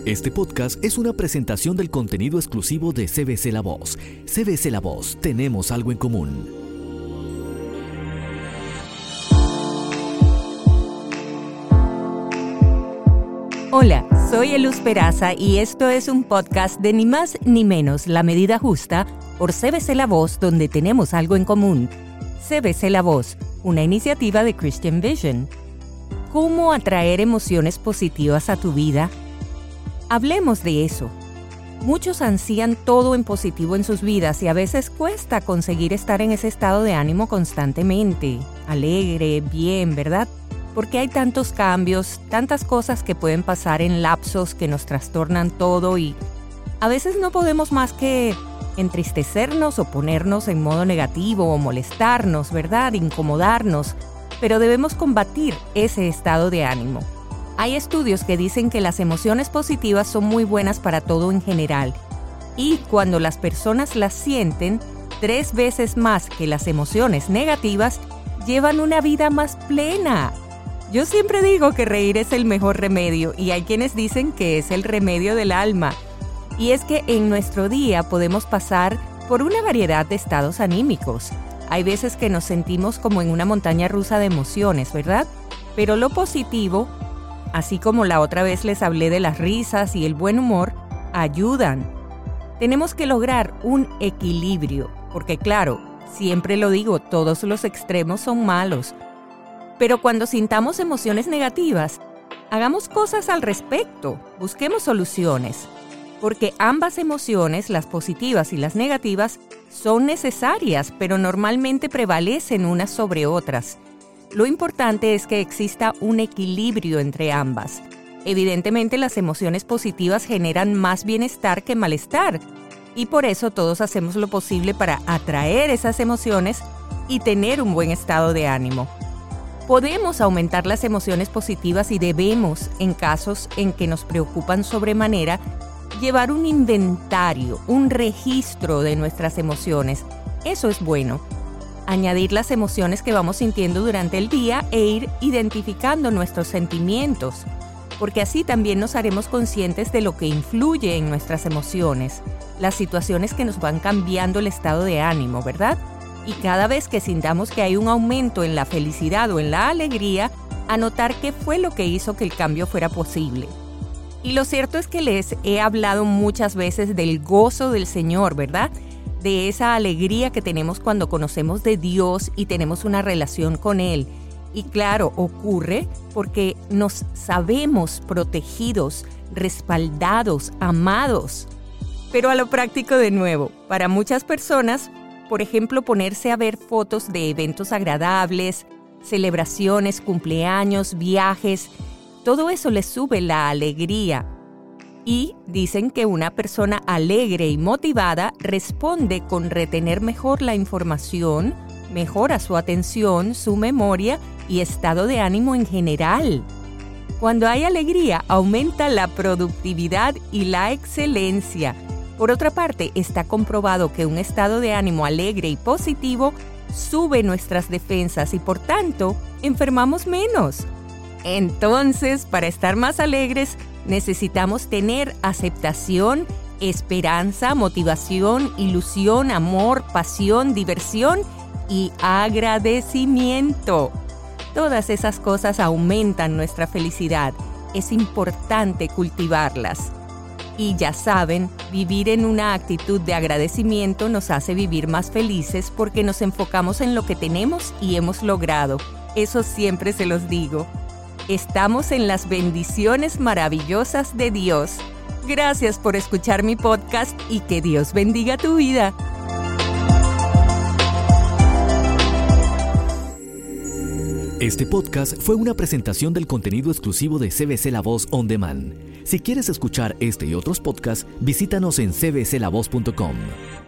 Este podcast es una presentación del contenido exclusivo de CBC La Voz. CBC La Voz, tenemos algo en común. Hola, soy Eluz Peraza y esto es un podcast de ni más ni menos La Medida Justa por CBC La Voz, donde tenemos algo en común. CBC La Voz, una iniciativa de Christian Vision. ¿Cómo atraer emociones positivas a tu vida? Hablemos de eso. Muchos ansían todo en positivo en sus vidas y a veces cuesta conseguir estar en ese estado de ánimo constantemente, alegre, bien, ¿verdad? Porque hay tantos cambios, tantas cosas que pueden pasar en lapsos que nos trastornan todo y a veces no podemos más que entristecernos o ponernos en modo negativo o molestarnos, ¿verdad? Incomodarnos, pero debemos combatir ese estado de ánimo. Hay estudios que dicen que las emociones positivas son muy buenas para todo en general y cuando las personas las sienten 3 veces más que las emociones negativas, llevan una vida más plena. Yo siempre digo que reír es el mejor remedio y hay quienes dicen que es el remedio del alma. Y es que en nuestro día podemos pasar por una variedad de estados anímicos. Hay veces que nos sentimos como en una montaña rusa de emociones, ¿verdad? Pero lo positivo, así como la otra vez les hablé de las risas y el buen humor, ayudan. Tenemos que lograr un equilibrio, porque claro, siempre lo digo, todos los extremos son malos. Pero cuando sintamos emociones negativas, hagamos cosas al respecto, busquemos soluciones. Porque ambas emociones, las positivas y las negativas, son necesarias, pero normalmente prevalecen unas sobre otras. Lo importante es que exista un equilibrio entre ambas. Evidentemente, las emociones positivas generan más bienestar que malestar, y por eso todos hacemos lo posible para atraer esas emociones y tener un buen estado de ánimo. Podemos aumentar las emociones positivas y debemos, en casos en que nos preocupan sobremanera, llevar un inventario, un registro de nuestras emociones. Eso es bueno. Añadir las emociones que vamos sintiendo durante el día e ir identificando nuestros sentimientos, porque así también nos haremos conscientes de lo que influye en nuestras emociones, las situaciones que nos van cambiando el estado de ánimo, ¿verdad? Y cada vez que sintamos que hay un aumento en la felicidad o en la alegría, anotar qué fue lo que hizo que el cambio fuera posible. Y lo cierto es que les he hablado muchas veces del gozo del Señor, ¿verdad? De esa alegría que tenemos cuando conocemos de Dios y tenemos una relación con Él. Y claro, ocurre porque nos sabemos protegidos, respaldados, amados. Pero a lo práctico de nuevo, para muchas personas, por ejemplo, ponerse a ver fotos de eventos agradables, celebraciones, cumpleaños, viajes, todo eso les sube la alegría. Y dicen que una persona alegre y motivada responde con retener mejor la información, mejora su atención, su memoria y estado de ánimo en general. Cuando hay alegría, aumenta la productividad y la excelencia. Por otra parte, está comprobado que un estado de ánimo alegre y positivo sube nuestras defensas y por tanto, enfermamos menos. Entonces, para estar más alegres, necesitamos tener aceptación, esperanza, motivación, ilusión, amor, pasión, diversión y agradecimiento. Todas esas cosas aumentan nuestra felicidad. Es importante cultivarlas. Y ya saben, vivir en una actitud de agradecimiento nos hace vivir más felices porque nos enfocamos en lo que tenemos y hemos logrado. Eso siempre se los digo. Estamos en las bendiciones maravillosas de Dios. Gracias por escuchar mi podcast y que Dios bendiga tu vida. Este podcast fue una presentación del contenido exclusivo de CBC La Voz On Demand. Si quieres escuchar este y otros podcasts, visítanos en cbclavoz.com.